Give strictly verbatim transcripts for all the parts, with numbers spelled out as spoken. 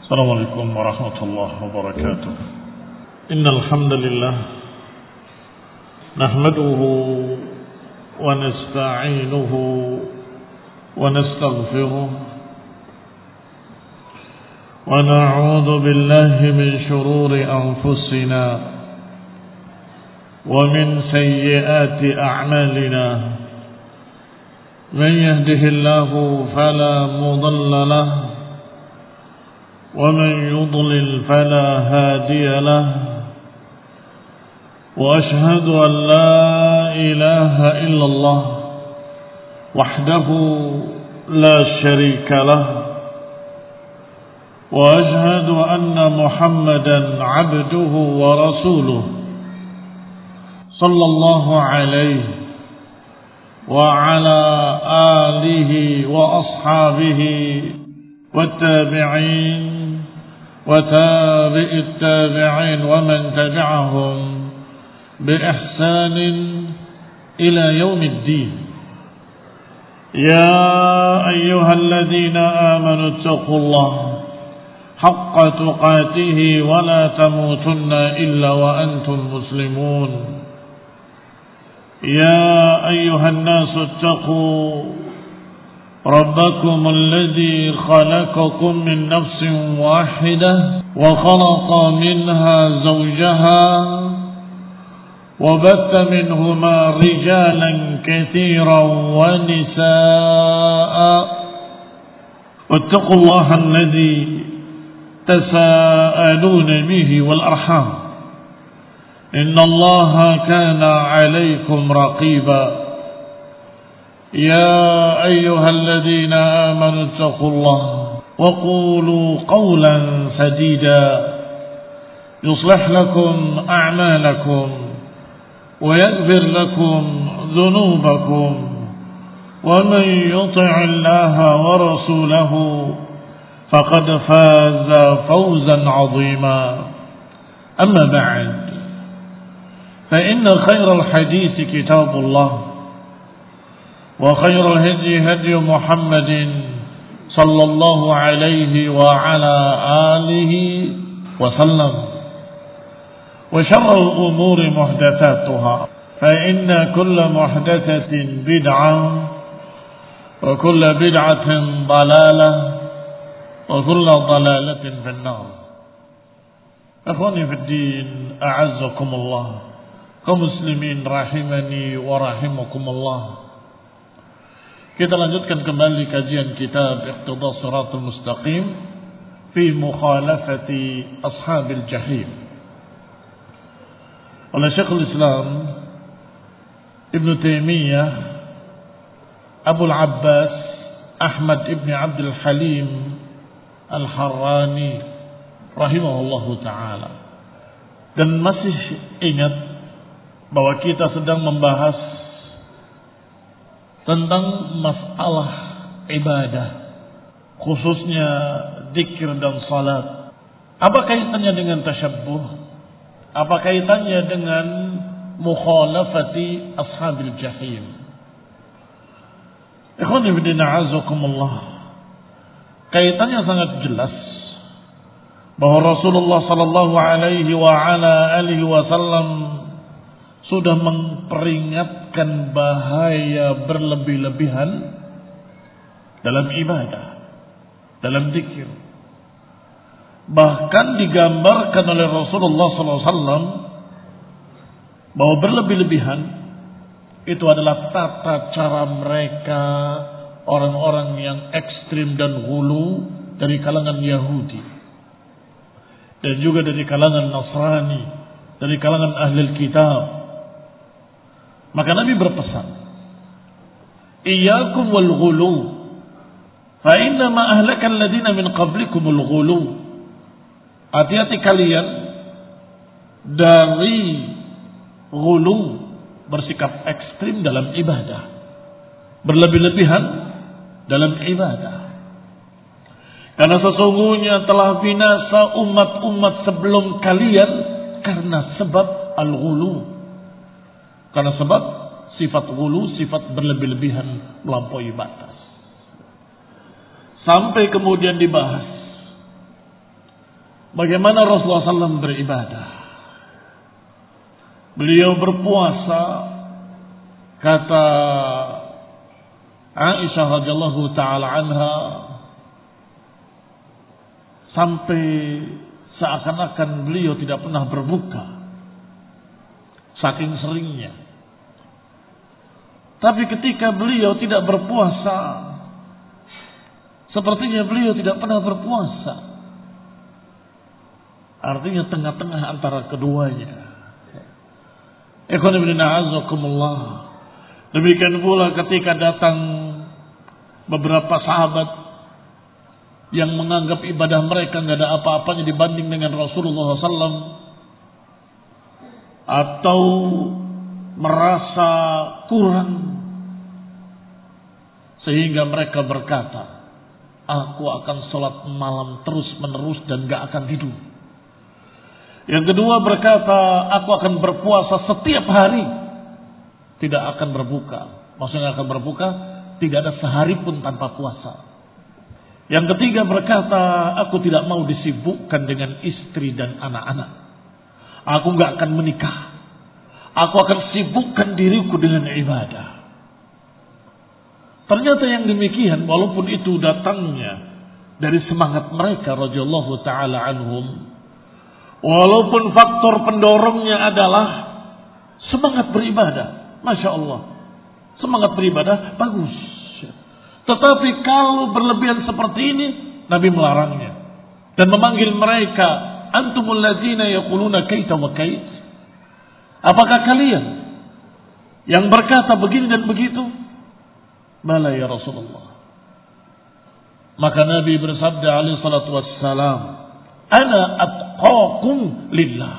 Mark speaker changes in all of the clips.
Speaker 1: السلام عليكم ورحمة الله وبركاته. إن الحمد لله نحمده ونستعينه ونستغفره ونعوذ بالله من شرور أنفسنا ومن سيئات أعمالنا. من يهده الله فلا مضل له ومن يضلل فلا هادي له. وأشهد أن لا إله إلا الله وحده لا شريك له. وأشهد أن محمدا عبده ورسوله صلى الله عليه وعلى آله وأصحابه والتابعين وتابع التابعين ومن تبعهم بإحسان إلى يوم الدين. يا أيها الذين آمنوا اتقوا الله حق تقاته ولا تموتن إلا وأنتم مسلمون. يا أيها الناس اتقوا ربكم الذي خلقكم من نفس واحدة وخلق منها زوجها وبث منهما رجالا كثيرا ونساء. واتقوا الله الذي تساءلون به والأرحام إن الله كان عليكم رقيبا. يا أيها الذين آمنوا اتقوا الله وقولوا قولا سديدا يصلح لكم أعمالكم ويغفر لكم ذنوبكم ومن يطع الله ورسوله فقد فاز فوزا عظيما. أما بعد فإن خير الحديث كتاب الله وخير الهدي هدي محمد صلى الله عليه وعلى آله وسلم وشر الأمور محدثاتها فإن كل محدثة بدعة وكل بدعة ضلالة وكل ضلالة في النار. أخواني في الدين أعزكم الله كمسلمين رحمني ورحمكم الله. Kita lanjutkan kembali kajian kitab Iqtidah Shiratal Mustaqim fi mukhalafati ashabil jahim oleh Syekhul Islam Ibn Taimiyah Abul Abbas Ahmad Ibn Abdul Halim Al-Harrani rahimahullahu ta'ala. Dan masih ingat bahwa kita sedang membahas tentang masalah ibadah, khususnya zikir dan salat. Apa kaitannya dengan tasyabbuh? Apa kaitannya dengan mukhalafati ashabil jahim? Ikhwani fi din a'azzakumullah. Kaitannya sangat jelas bahwa Rasulullah sallallahu alaihi wa ala alihi wasallam sudah memperingatkan bahaya berlebih-lebihan dalam ibadah, dalam zikir. Bahkan digambarkan oleh Rasulullah sallallahu alaihi wasallam bahwa berlebih-lebihan itu adalah tata cara mereka orang-orang yang ekstrim dan hulu dari kalangan Yahudi dan juga dari kalangan Nasrani, dari kalangan Ahlul Kitab. Maka Nabi berpesan, "Iyyakum wal ghulu, fa inna ma ahlaka alladziina min qablikumul ghulu." Hati-hati kalian dari ghulu, bersikap ekstrim dalam ibadah, berlebih-lebihan dalam ibadah. Karena sesungguhnya telah binasa umat-umat sebelum kalian karena sebab al-ghulu. Karena sebab sifat ghulu, sifat berlebih-lebihan melampaui batas. Sampai kemudian dibahas bagaimana Rasulullah sallallahu alaihi wasallam beribadah. Beliau berpuasa, kata Aisyah radhiyallahu taala anha, sampai seakan-akan beliau tidak pernah berbuka, saking seringnya. Tapi ketika beliau tidak berpuasa, sepertinya beliau tidak pernah berpuasa. Artinya tengah-tengah antara keduanya. Ikhwan ibn a'azakumullah. Demikian pula ketika datang beberapa sahabat yang menganggap ibadah mereka nggak ada apa-apanya dibanding dengan Rasulullah sallallahu alaihi wasallam, atau merasa kurang, sehingga mereka berkata, aku akan sholat malam terus menerus dan gak akan tidur. Yang kedua berkata, aku akan berpuasa setiap hari, tidak akan berbuka. Maksudnya akan berbuka, tidak ada sehari pun tanpa puasa. Yang ketiga berkata, aku tidak mau disibukkan dengan istri dan anak-anak. Aku gak akan menikah. Aku akan sibukkan diriku dengan ibadah. Ternyata yang demikian, walaupun itu datangnya dari semangat mereka radhiyallahu taala anhum, walaupun faktor pendorongnya adalah semangat beribadah, masya Allah, semangat beribadah bagus. Tetapi kalau berlebihan seperti ini, Nabi melarangnya dan memanggil mereka, antumul ladzina yaquluna kaita wa kait. Apakah kalian yang berkata begini dan begitu? Bala ya Rasulullah. Maka Nabi bersabda alaihi salatu wassalam, ana atqakum lillah.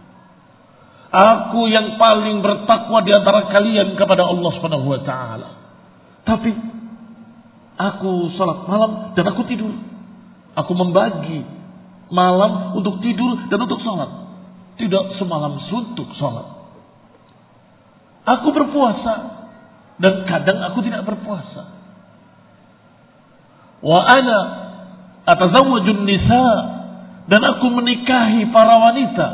Speaker 1: Aku yang paling bertakwa di antara kalian kepada Allah Subhanahu wa taala. Tapi aku salat malam dan aku tidur. Aku membagi malam untuk tidur dan untuk salat. Tidak semalam suntuk salat. Aku berpuasa dan kadang aku tidak berpuasa. Wa ana atazawwajun nisa, dan aku menikahi para wanita.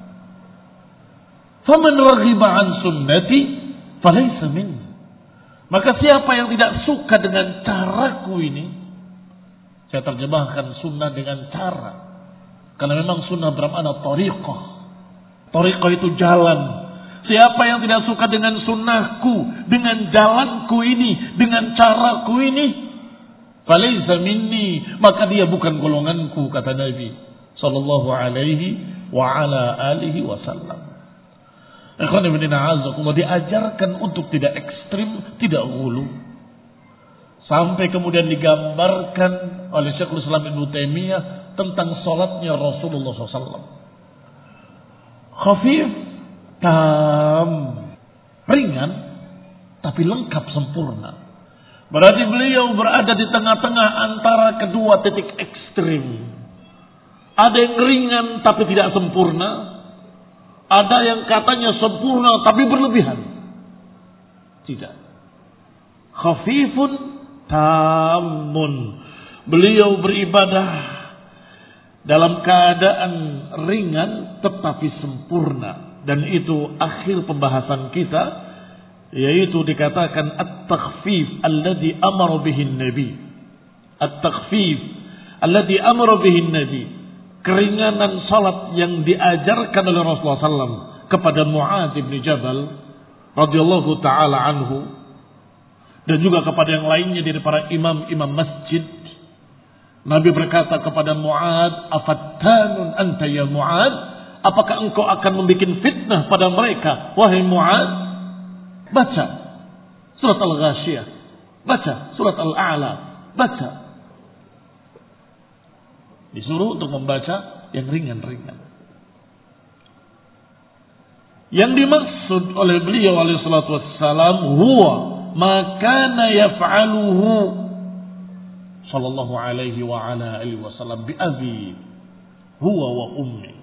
Speaker 1: Faman raghiba an sunnati falaysa minni. Maka siapa yang tidak suka dengan caraku ini, saya terjemahkan sunnah dengan cara, karena memang sunnah bermakna thariqah. Thariqah itu jalan. Siapa yang tidak suka dengan sunnahku, dengan jalanku ini, dengan caraku ini, falaysa minni, maka dia bukan golonganku, kata Nabi sallallahu alaihi wa ala alihi wasallam. Ikhwan ibn a'azakumullah, diajarkan untuk tidak ekstrim, tidak ghulu. Sampai kemudian digambarkan oleh Syekhul Islam Ibnu Taimiyah tentang salatnya Rasulullah sallallahu alaihi wasallam. Khafif, tam, ringan, tapi lengkap sempurna. Berarti beliau berada di tengah-tengah antara kedua titik ekstrim. Ada yang ringan tapi tidak sempurna. Ada yang katanya sempurna tapi berlebihan. Tidak. Khafifun tamun. Beliau beribadah dalam keadaan ringan tetapi sempurna. Dan itu akhir pembahasan kita, yaitu dikatakan at-takhfif alladhi amara bihi nabi. At-takhfif alladhi amara bihi nabi. Keringanan salat yang diajarkan oleh Rasulullah sallallahu alaihi wasallam kepada Mu'adz bin Jabal radhiyallahu taala anhu, dan juga kepada yang lainnya dari para imam-imam masjid. Nabi berkata kepada Mu'adz, afattanun anta ya Mu'adz? Apakah engkau akan membuat fitnah pada mereka, wahai Mu'adz? Baca surat Al-Ghasyiyah, baca surat Al-A'la, baca. Disuruh untuk membaca yang ringan-ringan. Yang dimaksud oleh beliau alaihi salatu wassalam, huwa ma kana yaf'aluhu sallallahu alaihi wa ala alihi wasallam bi abi huwa wa ummi.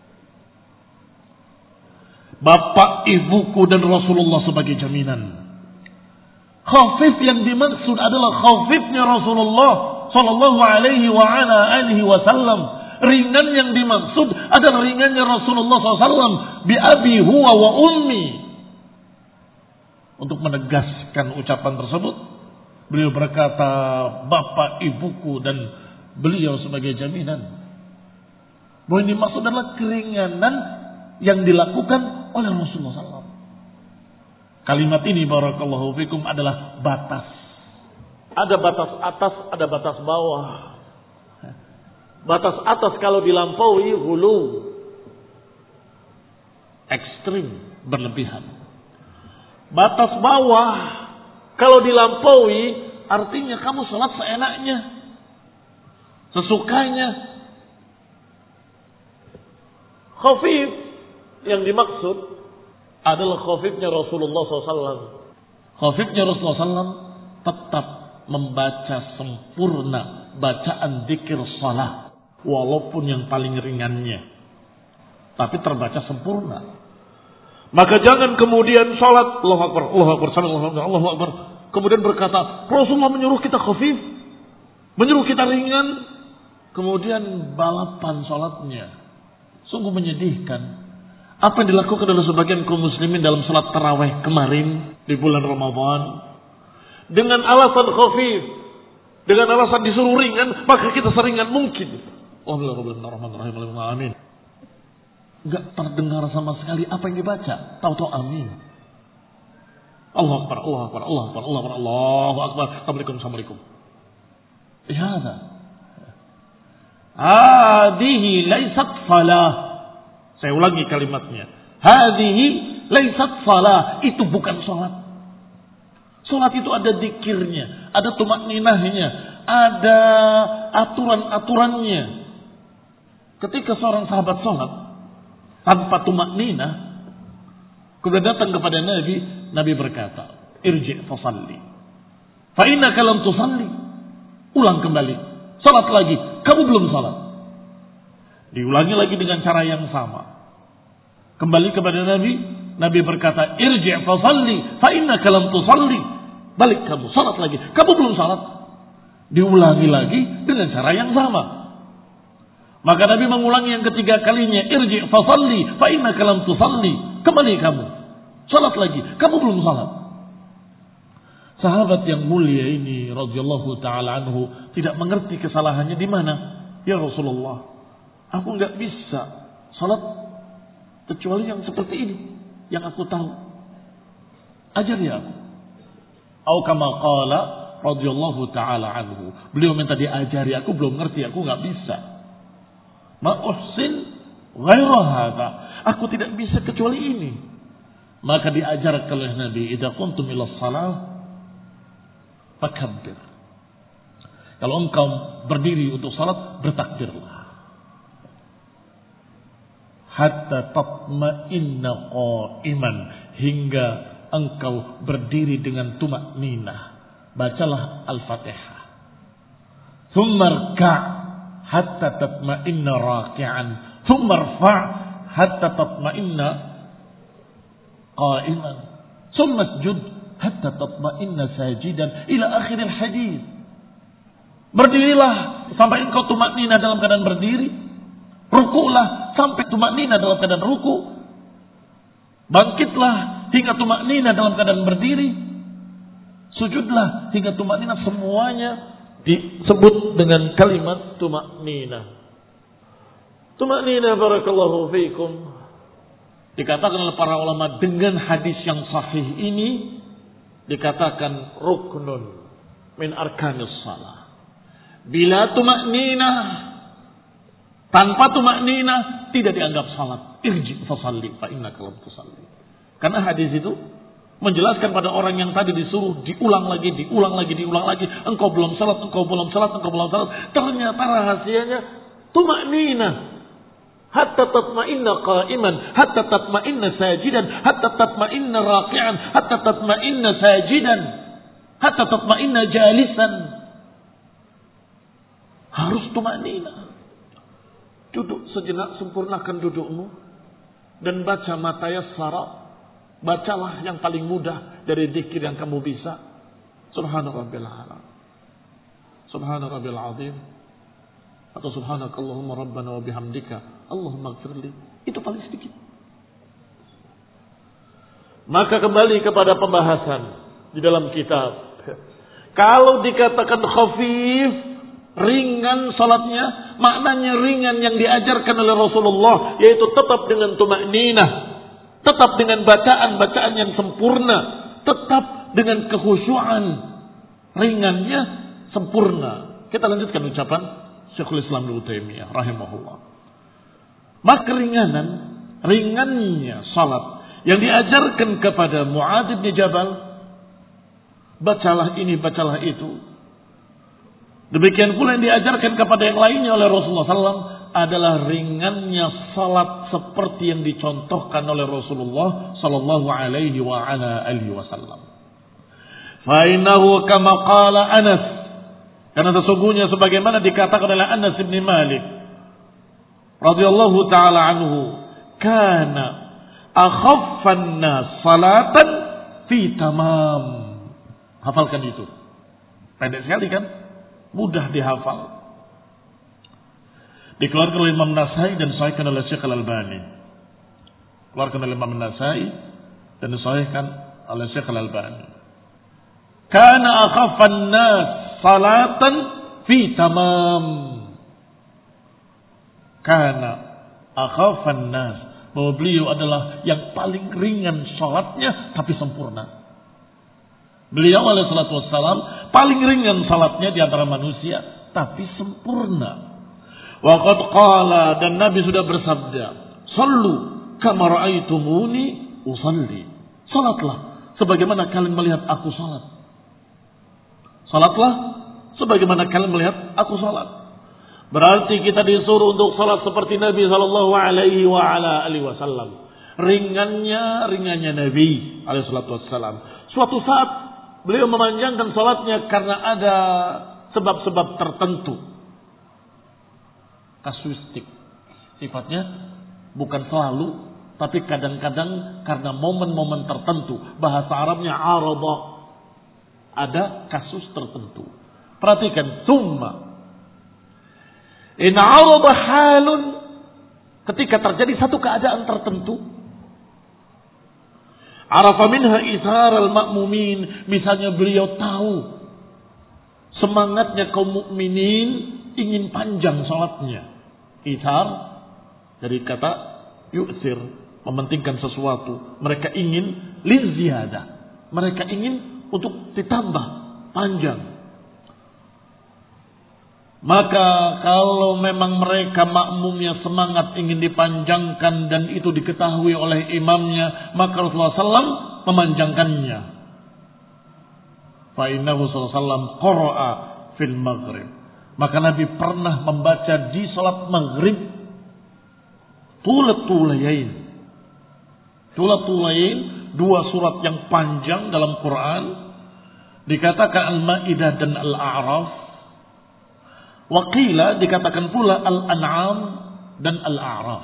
Speaker 1: Bapak, ibuku dan Rasulullah sebagai jaminan. Khafif yang dimaksud adalah khafifnya Rasulullah sallallahu alaihi wa ala alihi wasallam Ringan yang dimaksud adalah ringannya Rasulullah shallallahu alaihi wasallam. Bi abi huwa wa ummi. Untuk menegaskan ucapan tersebut, beliau berkata, bapak, ibuku, dan beliau sebagai jaminan. Bahwa ini maksud adalah keringanan yang dilakukan oleh Rasulullah shallallahu alaihi wasallam. Kalimat ini barakallahu fikum adalah batas. Ada batas atas, ada batas bawah. Batas atas kalau dilampaui hulu, ekstrim, berlebihan. Batas bawah kalau dilampaui artinya kamu sholat seenaknya, sesukanya. Khafif yang dimaksud adalah khafifnya Rasulullah shallallahu alaihi wasallam. Khafifnya Rasulullah shallallahu alaihi wasallam tetap membaca sempurna bacaan dzikir salat, walaupun yang paling ringannya, tapi terbaca sempurna. Maka jangan kemudian salat Allahu Akbar, Allahu Akbar, Allahu Akbar, kemudian berkata Rasulullah menyuruh kita khafif, menyuruh kita ringan, kemudian balapan salatnya. Sungguh menyedihkan. Apa yang dilakukan oleh sebagian kaum muslimin dalam salat tarawih kemarin di bulan Ramadan, dengan alasan khafif, dengan alasan disuruh ringan, maka kita seringan mungkin. Alhamdulillah, amin. Enggak terdengar sama sekali apa yang dibaca. Tahu-tahu amin. Allahu Akbar, Allahu Akbar, Allahu Akbar, Allahu Akbar, Allahu Akbar. Assalamualaikum, Assalamualaikum. Ihada. Hadihi laysat salah. Saya ulangi kalimatnya. Hadihi laysat salah. Itu bukan salat. Salat itu ada dzikirnya, ada tumakninahnya, ada aturan-aturannya. Ketika seorang sahabat salat tanpa tumakninah, kemudian datang kepada Nabi, Nabi berkata, "Irji' fasalli. Fa innaka lam tusalli." Ulang kembali. Salat lagi, kamu belum salat. Diulangi lagi dengan cara yang sama. Kembali kepada Nabi, Nabi berkata, "Irji' fasalli, fa innaka lam tusalli." Balik kamu, salat lagi, kamu belum salat. Diulangi lagi dengan cara yang sama. Maka Nabi mengulangi yang ketiga kalinya, "Irji' fasalli, fa innaka lam tusalli." Kembali kamu, salat lagi, kamu belum salat. Sahabat yang mulia ini radhiyallahu taala anhu tidak mengerti kesalahannya di mana. Ya Rasulullah, aku enggak bisa salat kecuali yang seperti ini yang aku tahu. Ajari aku. Atau kama qala radhiyallahu taala anhu. Beliau minta diajari, aku belum ngerti, aku enggak bisa. Ma uhsin ghaira hadza. Aku tidak bisa kecuali ini. Maka diajarkan oleh Nabi, idza kuntum ila shalah fakabbir. Kalau engkau berdiri untuk salat, bertakbirlah. Hatta tatma'inna qa'iman, hingga engkau berdiri dengan tumakninah. Bacalah Al-Fatihah. Thumma rka' hatta tatma'inna raki'an. Thumma rfa' hatta tatma'inna qa'iman. Thumma sujud hatta tatma'inna sajidan ila akhiril hadis. Berdirilah sampai engkau tumakninah dalam keadaan berdiri. Rukuklah sampai tumakninah dalam keadaan ruku. Bangkitlah hingga tumakninah dalam keadaan berdiri. Sujudlah hingga tumakninah. Semuanya disebut dengan kalimat tumakninah. Tumakninah barakallahu fiikum. Dikatakan oleh para ulama dengan hadis yang sahih ini, dikatakan ruknun min arkanis salah. Bila tumakninah, tanpa tumakninah tidak dianggap salat. Irji' fasalli fa innaka lam tusalli. Karena hadis itu menjelaskan pada orang yang tadi disuruh diulang lagi, diulang lagi, diulang lagi, engkau belum salat, engkau belum salat, engkau belum salat. Ternyata rahasianya tumakninah. Hatta tatma'inna qa'iman, hatta tatma'inna sajidan, hatta tatma'inna raki'an, hatta tatma'inna sajidan, hatta tatma'inna jalisan. Harus tumakninah. Duduk sejenak, sempurnakan dudukmu dan baca mata yassara. Bacalah yang paling mudah dari zikir yang kamu bisa. Subhana rabbil a'la, subhana rabbil azim, Atau subhanakallahumma rabbana wa bihamdika Allahumma ighfirli. Itu paling sedikit. Maka kembali kepada pembahasan di dalam kitab. Kalau dikatakan khafif, ringan salatnya, maknanya ringan yang diajarkan oleh Rasulullah, yaitu tetap dengan tumakninah, tetap dengan bacaan-bacaan yang sempurna, tetap dengan kekhusyuan. Ringannya sempurna. Kita lanjutkan ucapan Syekhul Islam Ibnu Taimiyah rahimahullah. Maka ringanan, ringannya salat yang diajarkan kepada Mu'adz bin Jabal, bacalah ini, bacalah itu. Demikian pula yang diajarkan kepada yang lainnya oleh Rasulullah sallallahu alaihi wasallam adalah ringannya salat seperti yang dicontohkan oleh Rasulullah sallallahu alaihi wa ala alihi wasallam. Fa innahu kama qala Anas, karena sesungguhnya sebagaimana dikatakan oleh Anas bin Malik radhiyallahu taala anhu, kana akhaffan nas salatan fi tamam. Hafalkan itu. Pendek sekali kan? Mudah dihafal. Dikeluarkan oleh Imam Nasai dan disahihkan oleh Syekh Al-Albani. Dikeluarkan oleh Imam Nasai dan disahihkan oleh Syekh Al-Albani. Kana akhaffan nas salatan fi tamam. Kana akhafan nas, bahwa beliau adalah yang paling ringan salatnya tapi sempurna. Beliau alaihi salatu wassalam paling ringan salatnya di antara manusia tapi sempurna. Wa qad qala, dan Nabi sudah bersabda, "Shallu kama ra'aitumuni usalli." Salatlah sebagaimana kalian melihat aku salat. Salatlah sebagaimana kalian melihat aku salat. Berarti kita disuruh untuk salat seperti Nabi sallallahu alaihi wa ala alihi wasallam. Ringannya, ringannya Nabi alaihi salatu wassalam. Suatu saat beliau memanjangkan salatnya karena ada sebab-sebab tertentu. Kasuistik sifatnya, bukan selalu, tapi kadang-kadang karena momen-momen tertentu. Bahasa Arabnya arada, ada kasus tertentu. Perhatikan, summa in arada halun, ketika terjadi satu keadaan tertentu, arafa minha ithar al-ma'mumin, misalnya beliau tahu semangatnya kaum mukminin ingin panjang salatnya. Ithar dari kata yu'thir, mementingkan sesuatu. Mereka ingin lil ziyadah, mereka ingin untuk ditambah panjang. Maka kalau memang mereka makmumnya semangat ingin dipanjangkan dan itu diketahui oleh imamnya, maka Rasulullah sallallahu alaihi wasallam memanjangkannya. Fa innahu sallallahu alaihi wasallam qara'a fil maghrib. Maka Nabi pernah membaca di salat maghrib tulat-tulayain. Tulat-tulayain, dua surat yang panjang dalam Quran, dikatakan Al-Maidah dan Al-A'raf. Waqila dikatakan pula Al-An'am dan Al-A'raf.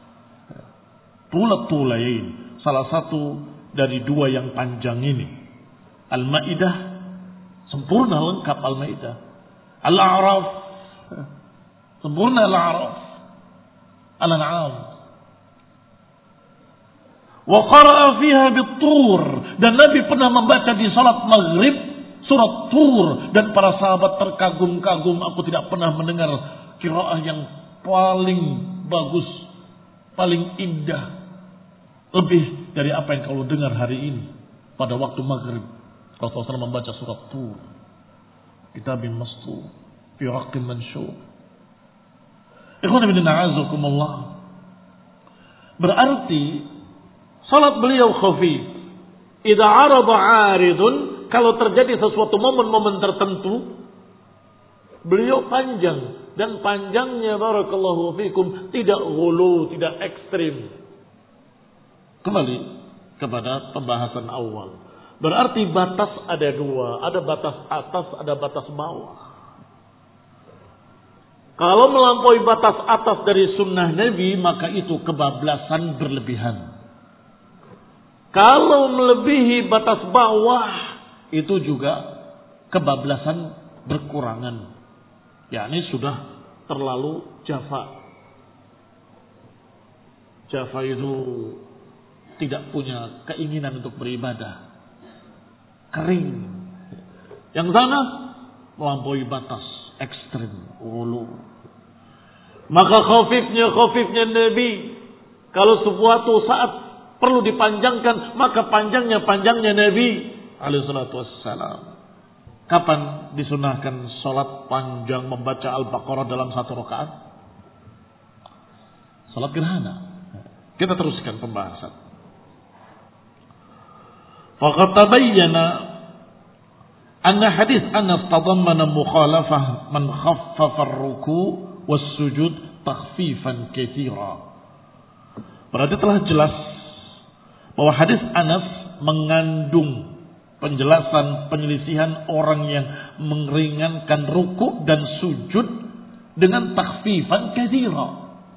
Speaker 1: Tulat-tulayain, salah satu dari dua yang panjang ini. Al-Maidah sempurna lengkap Al-Maidah. Al-A'raf sempurna Al-A'raf. Al-An'am. Wa qara'a fiha bit-tur, dan Nabi pernah membaca di salat maghrib surat Tur, dan para sahabat terkagum-kagum, aku tidak pernah mendengar qiraah yang paling bagus, paling indah, lebih dari apa yang kau dengar hari ini pada waktu maghrib. Rasulullah sallallahu alaihi wasallam membaca surat Tur, kitabim mastur fi raqqin manshur. Ikhwan fillah a'azakumullah. Berarti salat beliau khafif. Idza arada 'aridun, kalau terjadi sesuatu momen-momen tertentu, beliau panjang, dan panjangnya barakallahu fikum tidak ghulu, tidak ekstrim. Kembali kepada pembahasan awal. Berarti batas ada dua, ada batas atas, ada batas bawah. Kalau melampaui batas atas dari sunnah Nabi, maka itu kebablasan berlebihan. Kalau melebihi batas bawah, itu juga kebablasan berkurangan. Yakni sudah terlalu jafa. Jafa itu tidak punya keinginan untuk beribadah. Kering. Yang sana melampaui batas, ekstrim, ulu. Maka khafifnya khafifnya Nabi, kalau sesuatu saat perlu dipanjangkan, maka panjangnya panjangnya Nabi alaihi salatu wassalam. Kapan disunahkan salat panjang membaca Al-Baqarah dalam satu rakaat? Salat gerhana. Kita teruskan pembahasan. Faqad tabayyana anna hadis Anas tadammana mukhalafah man khaffafa ar-ruku' was-sujud takhfifan katsira. Berarti telah jelas bahwa hadis Anas mengandung penjelasan penyelisihan orang yang meringankan ruku dan sujud dengan takhfifan katsira.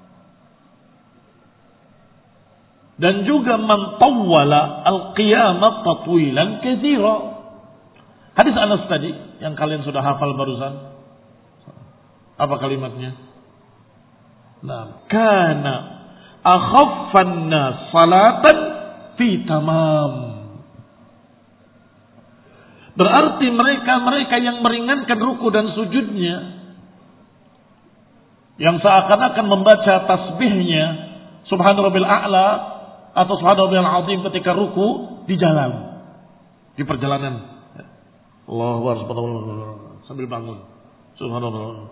Speaker 1: Dan juga man tawwala al-qiyamah tatwilan katsira. Hadis Anas tadi yang kalian sudah hafal barusan. Apa kalimatnya? Nah, kana akhaffan nas salatan fi tamam. Berarti mereka-mereka yang meringankan ruku dan sujudnya, yang seakan-akan membaca tasbihnya Subhana Rabbil A'la atau Subhana Rabbil Azim ketika ruku di jalan, di perjalanan. Allahu Akbar sambil bangun. Subhanallah.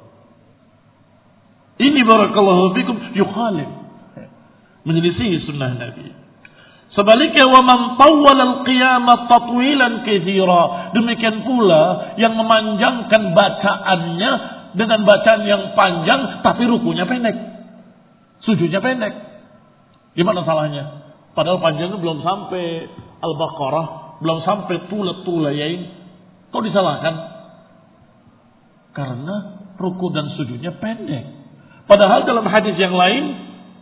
Speaker 1: Ini barakallahu fikum yukhalif, menyelisih sunnah Nabi. Sebaliknya wa man tawwala al-qiyamah tatwilan katsira, demikian pula yang memanjangkan bacaannya dengan bacaan yang panjang tapi rukunya pendek, sujudnya pendek. Gimana salahnya? Padahal panjangnya belum sampai Al-Baqarah, belum sampai tula-tulayain. Kok disalahkan? Karena ruku dan sujudnya pendek. Padahal dalam hadis yang lain,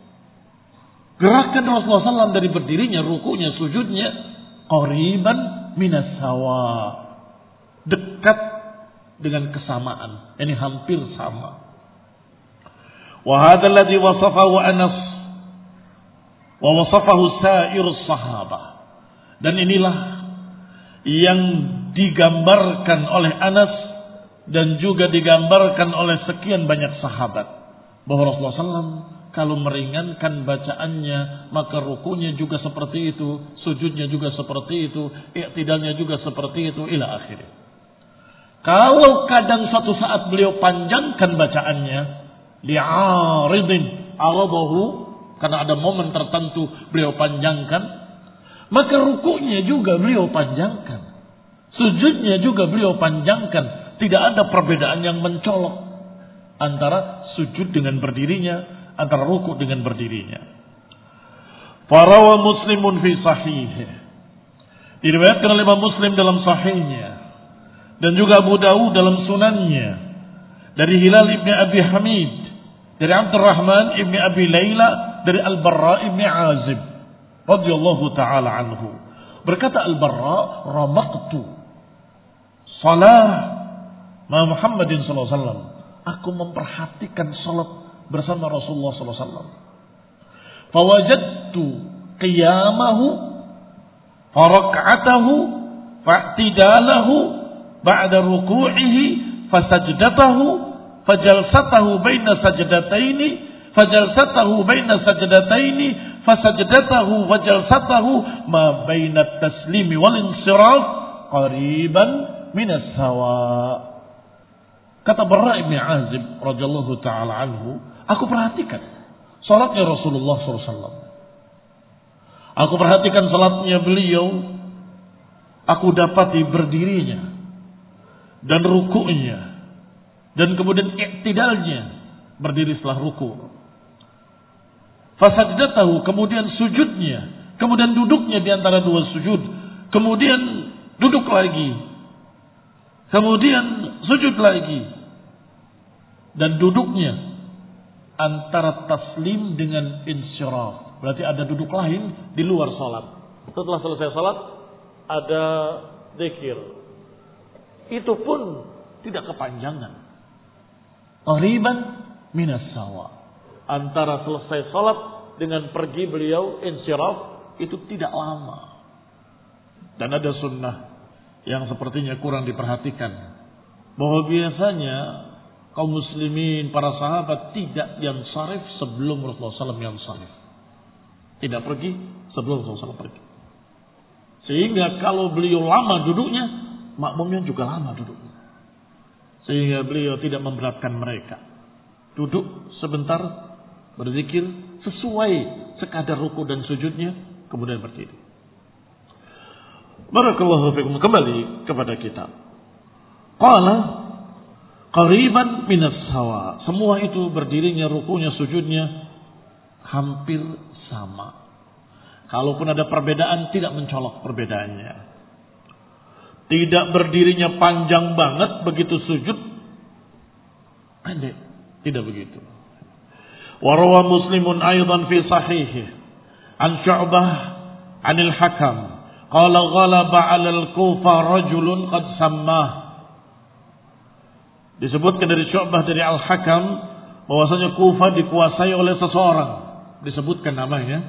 Speaker 1: gerakan Rasulullah shallallahu alaihi wasallam dari berdirinya, rukunya, sujudnya, qariban minas sawa, dekat dengan kesamaan. Ini hampir sama. Wa hadha alladhi wasafahu Anas wa wasafahu sa'irus sahabah. Dan inilah yang digambarkan oleh Anas dan juga digambarkan oleh sekian banyak sahabat, bahwa Rasulullah shallallahu alaihi wasallam kalau meringankan bacaannya, maka rukunya juga seperti itu, sujudnya juga seperti itu, i'tidalnya juga seperti itu, ila akhirnya. Kalau kadang suatu saat beliau panjangkan bacaannya, li'aridin aradahu, karena ada momen tertentu beliau panjangkan, maka rukunya juga beliau panjangkan, sujudnya juga beliau panjangkan. Tidak ada perbedaan yang mencolok antara sujud dengan berdirinya, antara ruku dengan berdirinya. Farawa Muslimun fi sahihih, diriwayatkan oleh Imam Muslim dalam sahihnya, dan juga Abu Dawud dalam sunannya, dari Hilal ibn Abi Hamid, dari Abdurrahman ibn Abi Layla, dari Al-Barra ibn Azib radhiyallahu taala anhu. Berkata Al-Barra, ramaqtu salah ma Muhammadin sallallahu alaihi wasallam, aku memperhatikan salat bersama Rasulullah sallallahu alaihi wasallam. Fawajadtu qiyamahu, farak'atahu, fa'tidalahu, ba'da ruku'ihi, fasajdatahu, fajalsatahu baina sajdataini, fajalsatahu baina sajdataini, fasajdatahu wajalsatahu ma baina at-taslimi wal insiraf qariban min as-sawa. Kata Barra ibn Azib radhiyallahu taala anhu, aku perhatikan salatnya Rasulullah sallallahu alaihi wasallam. Aku perhatikan salatnya beliau, aku dapati berdirinya dan ruku'nya, dan kemudian i'tidalnya, berdiri setelah ruku'. Fasajdatahu, kemudian sujudnya, kemudian duduknya di antara dua sujud, kemudian duduk lagi, kemudian sujud lagi, dan duduknya antara taslim dengan insyiraf. Berarti ada duduk lain di luar salat. Setelah selesai salat ada zikir. Itu pun tidak kepanjangan. Qariban minas sawa. Antara selesai salat dengan pergi beliau insiraf itu tidak lama. Dan ada sunnah yang sepertinya kurang diperhatikan, bahwa biasanya kaum muslimin, para sahabat tidak yansarif sebelum Rasulullah shallallahu alaihi wasallam yansarif. Tidak pergi sebelum Rasulullah shallallahu alaihi wasallam pergi. Sehingga kalau beliau lama duduknya, makmumnya juga lama duduknya. Sehingga beliau tidak memberatkan mereka. Duduk sebentar, berzikir sesuai sekadar ruku dan sujudnya, kemudian berdiri. Barakallahu fikum. Kembali kepada kita. Qala qariban minas sawa. Semua itu berdirinya, rukunya, sujudnya hampir sama. Kalaupun ada perbedaan, tidak mencolok perbedaannya. Tidak berdirinya panjang banget, begitu sujud pendek. Tidak begitu. Wa rawa Muslimun aidan fi sahihi an Syu'bah 'anil Hakam qala ghalaba 'alal Kufa rajulun qad sammah. Disebutkan dari Syu'bah dari Al-Hakam bahwasanya Kufa dikuasai oleh seseorang, disebutkan namanya,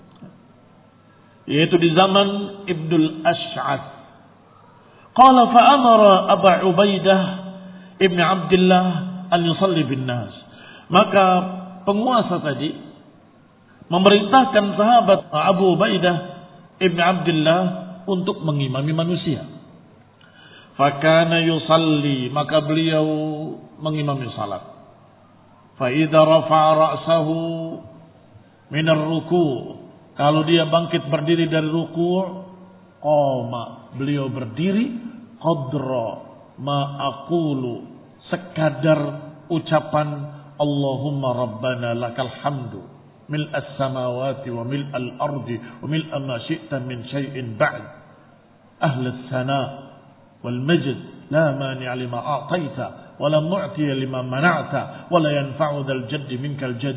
Speaker 1: yaitu di zaman Ibnul Ash'ath. Qala fa amara Abu Ubaidah Ibn Abdullah an yusalli bin nas. Maka penguasa tadi memerintahkan sahabat Abu Ubaidah Ibn Abdullah untuk mengimami manusia. Fakana yusalli, maka beliau mengimami salat. Fa idza rafa'a ra'sahu min ar-ruku', kalau dia bangkit berdiri dari ruku', qama, beliau berdiri qadra ma aqulu, sekadar ucapan Allahumma rabbana lakal hamdu mil as-samawati wa mil al-ardi wa mil ma syi'ta min syai'in ba'd ahli as-sana wal majd la mani'a lima a'taita wa la mu'tiya lima mana'ta wa la yanfa'u dzal jadd minkal jadd.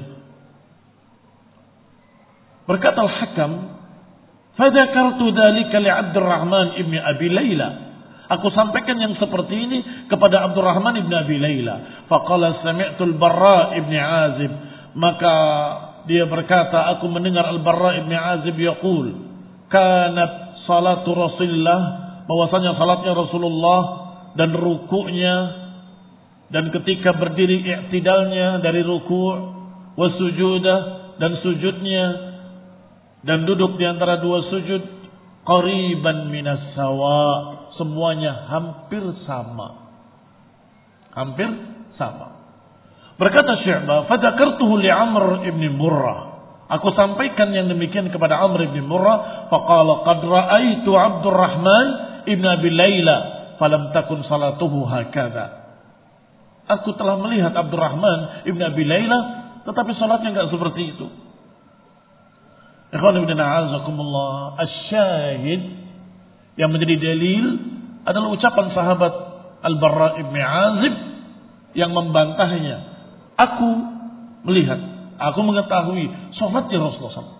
Speaker 1: Berkata Al-Hakam, fadzakartu dzalika li Abdurrahman ibn Abi Layla, aku sampaikan yang seperti ini kepada Abdurrahman ibn Abi Layla. Faqala sami'tu al-Barra ibn Azib, maka dia berkata, aku mendengar Al-Barra ibn Azib yaqul, kanat salatu Rasulullah, bahwasanya salatnya Rasulullah dan rukuknya dan ketika berdiri i'tidalnya dari ruku' wa sujudah dan sujudnya dan duduk di antara dua sujud qariban minas sawa, semuanya hampir sama. Hampir sama. Berkata Syu'bah, fadzakartuhu li Amr ibn Murrah, aku sampaikan yang demikian kepada Amr ibn Murrah. Faqala qad ra'aitu Abdurrahman ibn Abi Layla falam takun salatuhu hakadha, aku telah melihat Abdurrahman ibn Abi Layla, tetapi salatnya enggak seperti itu. Ikhwan ibn a'azakumullah, asyahid yang menjadi dalil adalah ucapan sahabat Al-Barra ibn Azib yang membantahnya. Aku melihat, aku mengetahui salatnya Rasulullah shallallahu alaihi wasallam,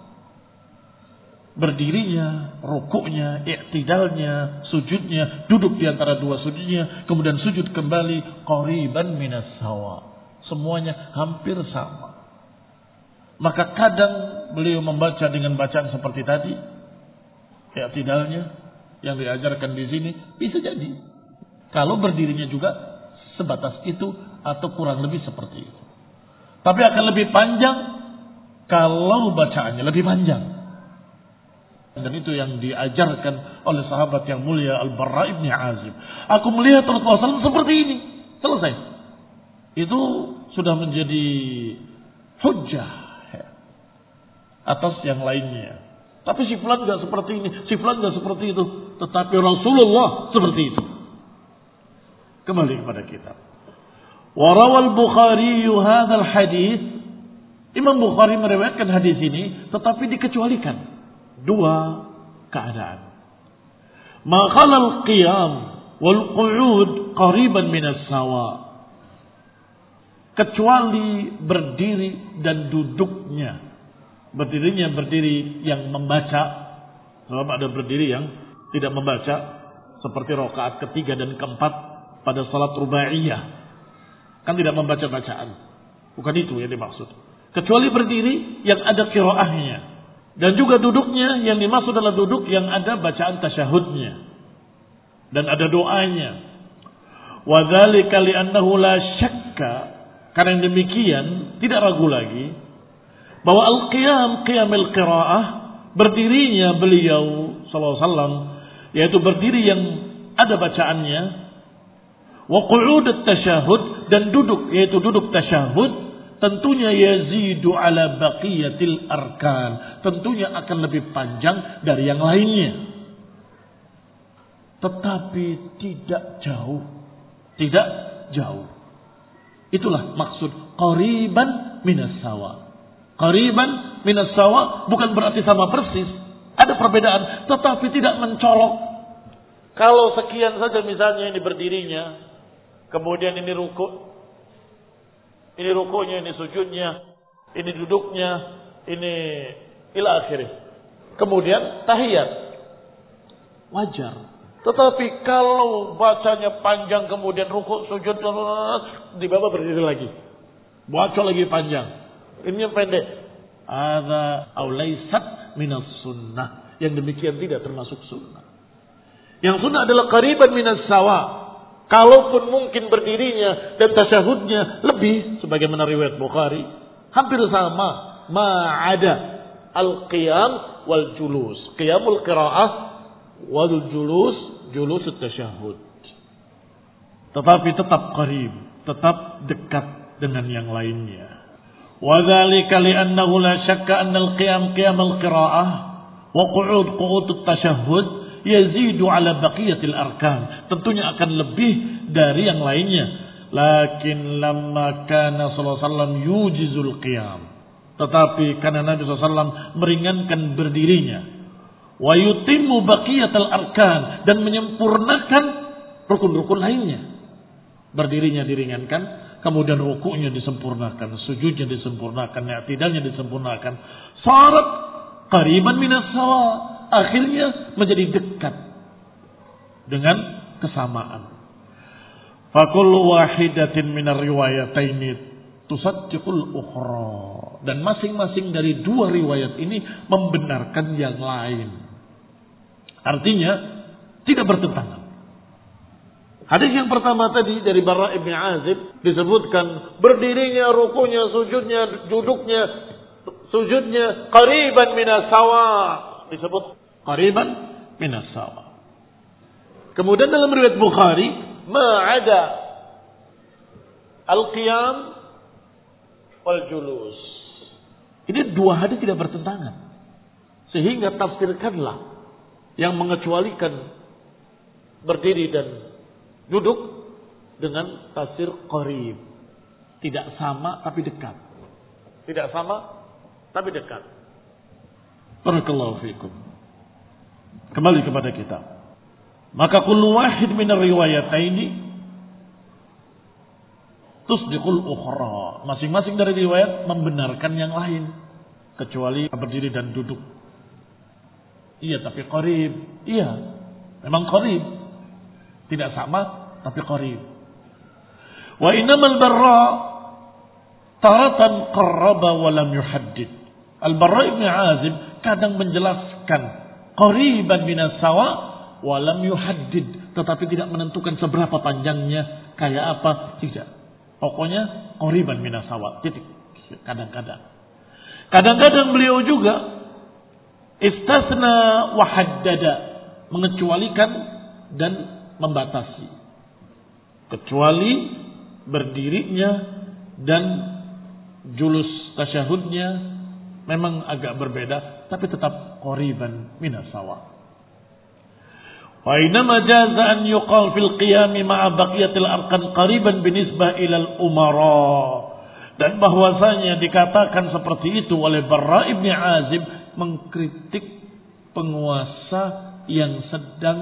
Speaker 1: berdirinya, rukuknya, i'tidalnya, sujudnya, duduk di antara dua sujudnya, kemudian sujud kembali, qariban minas sawa, semuanya hampir sama. Maka kadang beliau membaca dengan bacaan seperti tadi, i'tidalnya yang diajarkan di sini, bisa jadi kalau berdirinya juga sebatas itu atau kurang lebih seperti itu. Tapi akan lebih panjang kalau bacaannya lebih panjang. Dan itu yang diajarkan oleh sahabat yang mulia Al-Barra ibn Azib. Aku melihat Rasulullah shallallahu alaihi wasallam seperti ini. Selesai. Itu sudah menjadi hujjah atas yang lainnya. Tapi si fulan enggak seperti ini, si fulan enggak seperti itu. Tetapi Rasulullah seperti itu. Kembali kepada kita. Wa rawal Bukhari hadzal hadis. Imam Bukhari meriwayatkan hadis ini, tetapi dikecualikan dua keadaan. Ma khalal qiyam wal qu'ud qariban minas sawa. Kecuali berdiri dan duduknya. Berdirinya berdiri yang membaca. Sebab ada berdiri yang tidak membaca, seperti rakaat ketiga dan keempat pada salat rubaiyah, kan tidak membaca bacaan. Bukan itu yang dimaksud. Kecuali berdiri yang ada qiraahnya. Dan juga duduknya yang dimaksud adalah duduk yang ada bacaan tasyahudnya. Dan ada doanya. Wa dzalika li'annahu la syakka, karena yang demikian tidak ragu lagi bahwa al-qiyam qiyamul qiraah, berdirinya beliau sallallahu alaihi wasallam, yaitu berdiri yang ada bacaannya, wa qu'ud tasyahud, dan duduk yaitu duduk tasyahud, tentunya yazidu ala baqiyatil arkan, tentunya akan lebih panjang dari yang lainnya, tetapi tidak jauh, tidak jauh. Itulah maksud qariban minas sawa. Qariban minas sawa bukan berarti sama persis, ada perbedaan, tetapi tidak mencolok. Kalau sekian saja misalnya ini berdirinya, kemudian ini ruku', ini ruku'nya, ini sujudnya, ini duduknya, ini ila akhirih. Kemudian tahiyat. Wajar. Tetapi kalau bacanya panjang kemudian rukuk, sujud, di bawah berdiri lagi. Baca lagi panjang. Ini yang pendek. Ada aulaisat minas sunnah. Yang demikian tidak termasuk sunnah. Yang sunnah adalah qariban minas sawa. Kalaupun mungkin berdirinya dan tasyahudnya lebih, sebagaimana riwayat Bukhari, hampir sama. Ma'ada al-qiyam wal julus. Qiyamul qiraah wal julus, julus tasyahud. Tetapi tetap qarib, tetap dekat dengan yang lainnya. Wa dzalika li'annahu la syakka anna al-qiyam qiyam al-qiraah wa qu'ud qu'ud tasyahud yazidu ala baqiyatil arkan, tentunya akan lebih dari yang lainnya. Lakin lamma kana sallallahu alaihi wasallam yujizul qiyam, tetapi karena Nabi sallallahu alaihi wasallam meringankan berdirinya, wa yutimmu baqiyatal arkan, dan menyempurnakan rukun-rukun lainnya. Berdirinya diringankan, kemudian rukuknya disempurnakan, sujudnya disempurnakan, i'tidalnya disempurnakan. Sarat qariban minas sawa, akhirnya menjadi dekat dengan kesamaan. Fakullu wahidatin minar riwayataini tusaddiqul ukhra, dan masing-masing dari dua riwayat ini membenarkan yang lain. Artinya tidak bertentangan. Hadis yang pertama tadi dari Barra ibn Azib disebutkan berdirinya, rukunya, sujudnya, duduknya, sujudnya qariban minas sawa, disebut qariban minas sawa. Kemudian dalam riwayat Bukhari, ma'ada al-qiyam wal julus. Ini dua hadis tidak bertentangan. Sehingga tafsirkanlah yang mengecualikan berdiri dan duduk dengan tafsir qarib. Tidak sama tapi dekat. Tidak sama tapi dekat. Barakallahu fikum. Kembali kepada kita. Maka kullu wahid min ar-riwayataini tusdiqul ukhra. Masing-masing dari riwayat membenarkan yang lain kecuali berdiri dan duduk. Iya, tapi qarib. Iya, memang qarib. Tidak sama tapi qarib. Wa innamal barra taratan qarraba wa lam yuhaddid. Al-Barra ibn Azib kadang menjelaskan qariban minas sawa wa lam yuhaddid, tetapi tidak menentukan seberapa panjangnya, kayak apa, tidak. Pokoknya qariban minas sawa, titik. Kadang-kadang. Kadang-kadang beliau juga istasna wa haddada, mengecualikan dan membatasi. Kecuali berdirinya dan julus tasyahudnya memang agak berbeda, tapi tetap qariban minas sawa. Wa inama jaza an yuqal fil qiyam ma'a baqiyatil arkan qariban binisbah ilal umara. Dan bahwasanya dikatakan seperti itu oleh Barra ibn Azib mengkritik penguasa yang sedang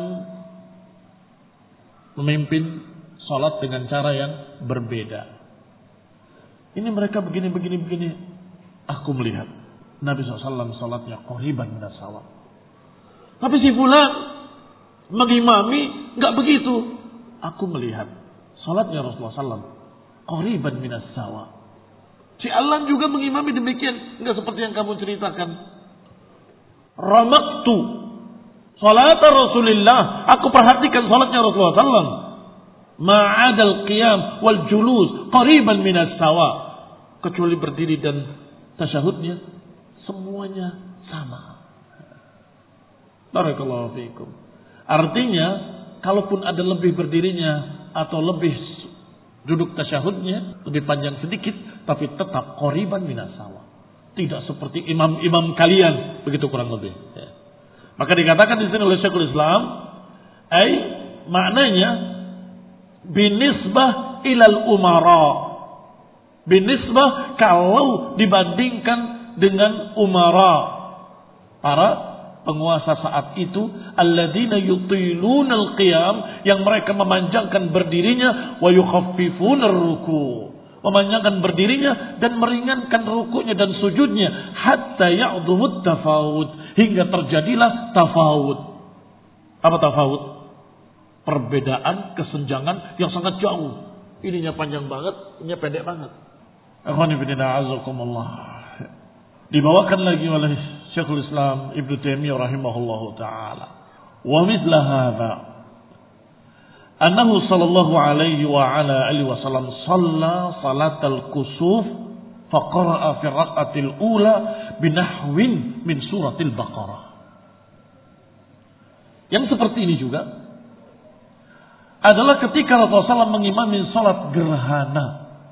Speaker 1: memimpin salat dengan cara yang berbeda. Ini mereka begini begini begini. Aku melihat Nabi shallallahu alaihi wasallam salatnya qariban minas sawa. Tapi si fulan mengimami enggak begitu. Aku melihat salatnya Rasulullah shallallahu alaihi wasallam qariban minas sawa. Si Alan juga mengimami demikian. Enggak seperti yang kamu ceritakan. Ramaktu salat Rasulullah. Aku perhatikan salatnya Rasulullah sallallahu alaihi wasallam. Ma'adal qiyam wal julus qariban minas sawa. Kecuali berdiri dan tasyahudnya. Semuanya sama. Barakallahu fiikum. Artinya, kalaupun ada lebih berdirinya atau lebih duduk tasyahudnya, lebih panjang sedikit, tapi tetap qariban minas sawa. Tidak seperti imam-imam kalian, begitu kurang lebih. Ya. Maka dikatakan di sini oleh Syekhul Islam, ai maknanya binisbah ilal umara. Binisbah kalau dibandingkan dengan umara, para penguasa saat itu, alladzina yutilunal qiyam, yang mereka memanjangkan berdirinya, wa yukhaffifuna ruku, memanjangkan berdirinya dan meringankan rukunya dan sujudnya, hatta ya'dhumut tafawud, hingga terjadilah tafawud. Apa tafawud? Perbedaan, kesenjangan yang sangat jauh. Ininya panjang banget, ininya pendek banget. Akhwani fillah azakumullah. Dibawakan lagi oleh Syekhul Islam Ibnu Taimiyah rahimahullahu taala. Wa mithla hadza annahu sallallahu alaihi wa ala alihi wasallam shalla salatal kusuf fa qara'a fi rak'atil ula binahwin min suratil Baqarah. Yang seperti ini juga adalah ketika Rasulullah sallallahu alaihi wasallam mengimami salat gerhana.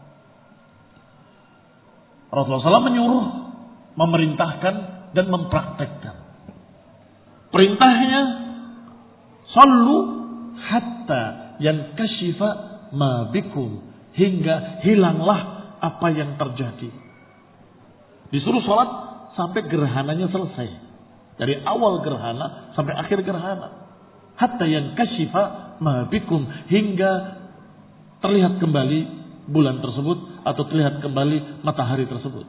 Speaker 1: Rasulullah sallallahu alaihi wasallam menyuruh, memerintahkan dan mempraktekkan. Perintahnya, sallu hatta yankashifa ma bikum, hingga hilanglah apa yang terjadi. Disuruh sholat sampai gerhananya selesai. Dari awal gerhana sampai akhir gerhana. Hatta yankashifa ma bikum, hingga terlihat kembali bulan tersebut atau terlihat kembali matahari tersebut.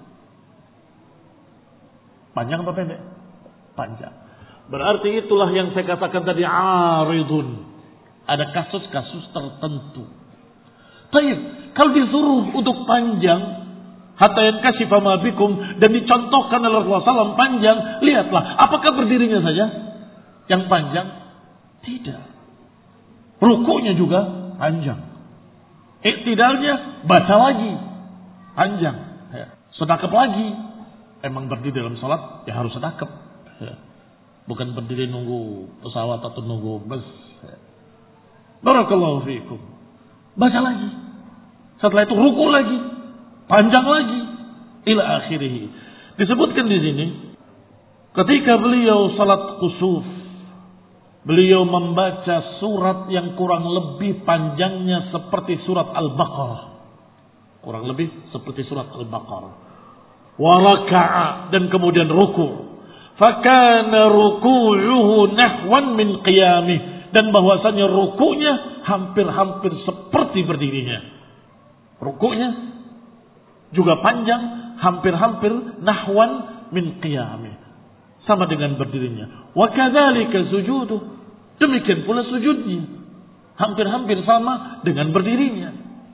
Speaker 1: Panjang atau pendek? Panjang. Berarti itulah yang saya katakan tadi, aridun. Ada kasus-kasus tertentu. Baik, kalau disuruh untuk panjang, hatta yankashifa ma bikum, dan dicontohkan oleh Rasulullah sallallahu alaihi wasallam panjang, lihatlah, apakah berdirinya saja yang panjang? Tidak. Rukunya juga panjang. Iktidalnya baca lagi panjang. Sedekap lagi. Emang berdiri dalam salat ya harus sedekap. Bukan berdiri nunggu pesawat atau nunggu bus. Barakallahu fiikum. Baca lagi. Setelah itu ruku lagi, panjang lagi, ila akhirih. Disebutkan di sini, ketika beliau salat kusuf, beliau membaca surat yang kurang lebih panjangnya seperti surat Al-Baqarah. Kurang lebih seperti surat Al-Baqarah. Wa raka'a, dan kemudian ruku'. Fakana ruku'uhu nahwan min qiyamih, dan bahwasanya ruku'nya hampir-hampir seperti berdirinya. Ruku'nya juga panjang, hampir-hampir nahwan min qiyamih, sama dengan berdirinya. Wa kadzalika sujuduh, demikian pula sujudnya, hampir-hampir sama dengan berdirinya.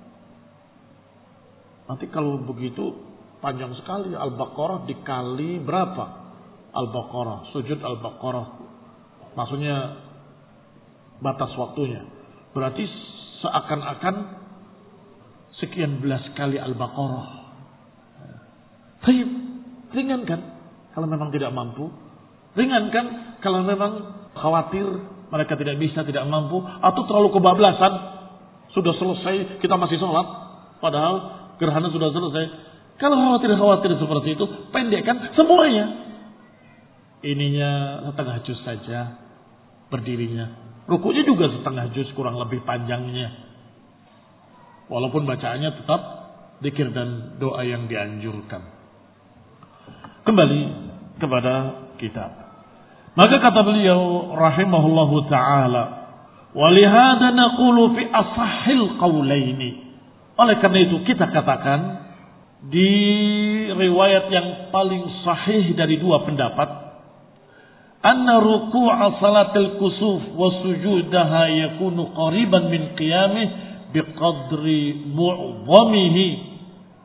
Speaker 1: Nanti kalau begitu panjang sekali. Al-Baqarah dikali berapa? Al-Baqarah, sujud Al-Baqarah, maksudnya batas waktunya. Berarti seakan-akan sekian belas kali Al-Baqarah. Baik, ringankan kalau memang tidak mampu. Ringankan kalau memang khawatir mereka tidak bisa, tidak mampu, atau terlalu kebablasan. Sudah selesai, kita masih sholat, padahal gerhana sudah selesai. Kalau khawatir-khawatir seperti itu, pendekkan semuanya. Ininya setengah juz saja berdirinya. Rukunya juga setengah juz kurang lebih panjangnya. Walaupun bacaannya tetap dzikir dan doa yang dianjurkan. Kembali kepada kitab. Maka kata beliau rahimahullahu ta'ala, walihada naqulu fi asahhil qawlaini. Oleh karena itu kita katakan di riwayat yang paling sahih dari dua pendapat, anna ruku'a salatil kusuf wa sujudaha yakunu qariban min qiyamih biqadri mu'dhamihi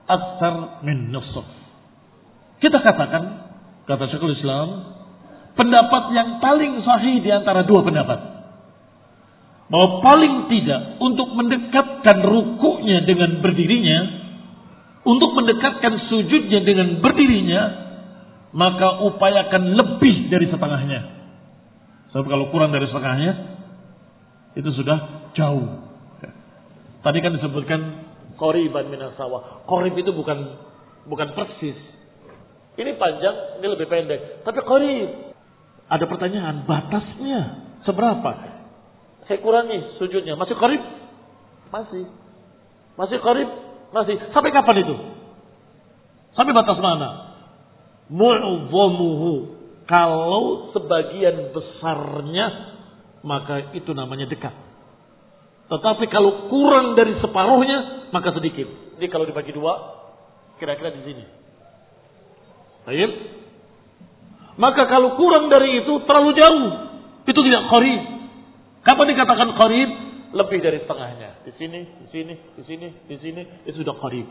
Speaker 1: aktsar min nisf. Kita katakan, kata Syekhul Islam, pendapat yang paling sahih di antara dua pendapat, bahwa paling tidak untuk mendekatkan rukuknya dengan berdirinya, untuk mendekatkan sujudnya dengan berdirinya, maka upayakan lebih dari setengahnya. Sebab kalau kurang dari setengahnya, itu sudah jauh. Tadi kan disebutkan qoriban minas sawa. Qorib itu bukan bukan persis. Ini panjang, ini lebih pendek. Tapi qorib. Ada pertanyaan, batasnya seberapa? Saya kurangi sujudnya. Masih qorib? Masih. Masih qorib? Masih. Sampai kapan itu? Sampai batas mana? Mu'dhamuhu. Kalau sebagian besarnya, maka itu namanya dekat. Tetapi kalau kurang dari separuhnya, maka sedikit. Jadi kalau dibagi dua, kira-kira di sini. Baik. Maka kalau kurang dari itu, terlalu jauh. Itu tidak qarib. Kapan dikatakan qarib? Lebih dari setengahnya. Di sini, di sini, di sini, di sini, itu sudah qarib.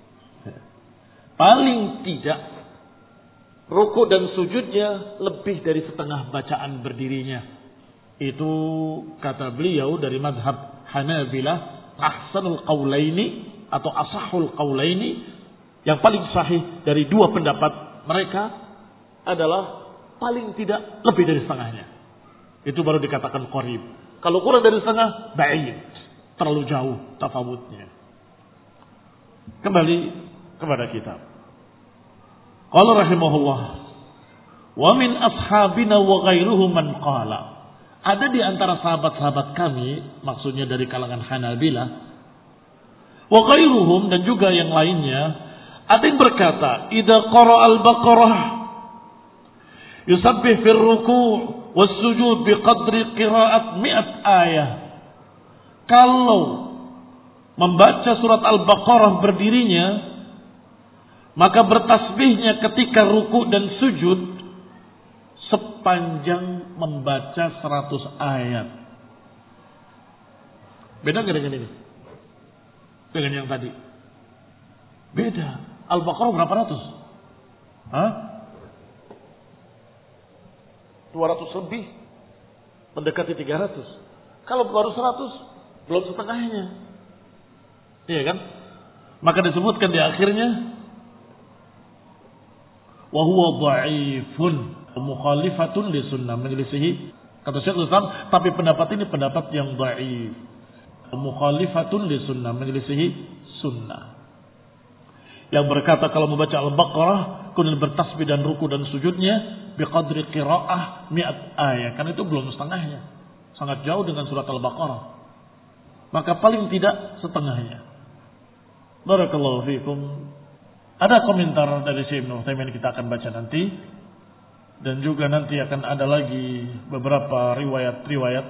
Speaker 1: Paling tidak, rukuk dan sujudnya lebih dari setengah bacaan berdirinya. Itu kata beliau dari mazhab Hanabilah, ahsanul qaulaini atau asahul qaulaini, yang paling sahih dari dua pendapat mereka adalah paling tidak lebih dari setengahnya. Itu baru dikatakan qarib. Kalau kurang dari setengah, ba'id, terlalu jauh tafawutnya. Kembali kepada kitab. Qala rahimahullah, wa min ashabina wa ghairuhum man qala. Ada di antara sahabat-sahabat kami, maksudnya dari kalangan Hanabilah, wa ghairuhum, dan juga yang lainnya, ada yang berkata, idza qara'a al-Baqarah yusabbih fil ruku' was sujud biqadri qira'at mi'at ayah. Kalau membaca surat Al-Baqarah berdirinya, maka bertasbihnya ketika ruku' dan sujud sepanjang membaca seratus ayat. Beda nggak dengan ini? Dengan yang tadi? Beda. Al-Baqarah berapa ratus? Hah? dua ratus lebih. Mendekati tiga ratus. Kalau baru seratus, belum setengahnya. Iya kan? Maka disebutkan di akhirnya, wa huwa dha'ifun mukhalifatun li sunnah, menyelisihi kata Syekhul Islam, tapi pendapat ini pendapat yang dhaif. Mukhalifatun li sunnah, menyelisihi sunnah. Yang berkata kalau membaca Al-Baqarah kemudian bertasbih dan ruku dan sujudnya biqadri qiraah mi'at ayat, kan itu belum setengahnya, sangat jauh dengan surat Al-Baqarah. Maka paling tidak setengahnya. Barakallahu fikum. Ada komentar dari Syekh Ibnu Utsaimin kita akan baca nanti. Dan juga nanti akan ada lagi beberapa riwayat-riwayat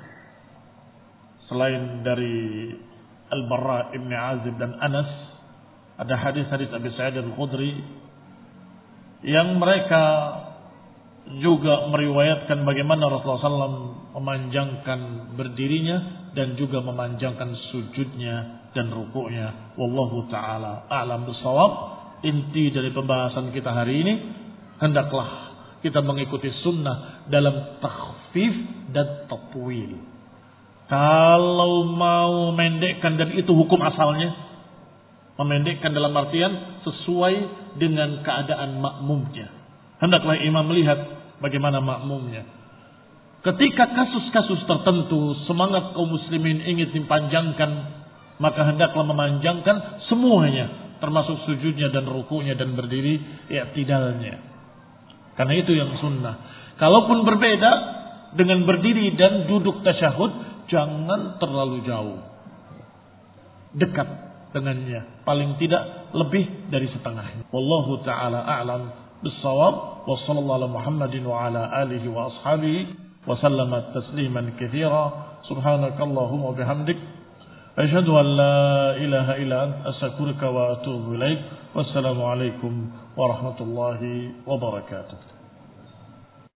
Speaker 1: selain dari Al-Barra Ibn Azib dan Anas. Ada hadis-hadis Abi Sa'id Al-Khudri yang mereka juga meriwayatkan bagaimana Rasulullah shallallahu alaihi wasallam memanjangkan berdirinya dan juga memanjangkan sujudnya dan rukuknya. Wallahu ta'ala a'lam bishawab. Inti dari pembahasan kita hari ini, hendaklah kita mengikuti sunnah dalam takhfif dan tatwil. Kalau mau mendekkan, dan itu hukum asalnya, memendekkan dalam artian sesuai dengan keadaan makmumnya. Hendaklah imam melihat bagaimana makmumnya. Ketika kasus-kasus tertentu semangat kaum muslimin ingin dipanjangkan, maka hendaklah memanjangkan semuanya, termasuk sujudnya dan rukuknya dan berdiri i'tidalnya. Karena itu yang sunnah. Kalaupun berbeda dengan berdiri dan duduk tasyahud, jangan terlalu jauh. Dekat dengannya. Paling tidak lebih dari setengahnya. Wallahu ta'ala a'lam bis-shawab. Wa sallallahu ala Muhammadin wa ala alihi wa ashabihi wa sallama tasliman katsira. Subhanakallahumma bihamdik, asyhadu an la ilaha illa anta, astaghfiruka wa atubu ilaik. Wassalamu alaikum warahmatullahi wabarakatuh.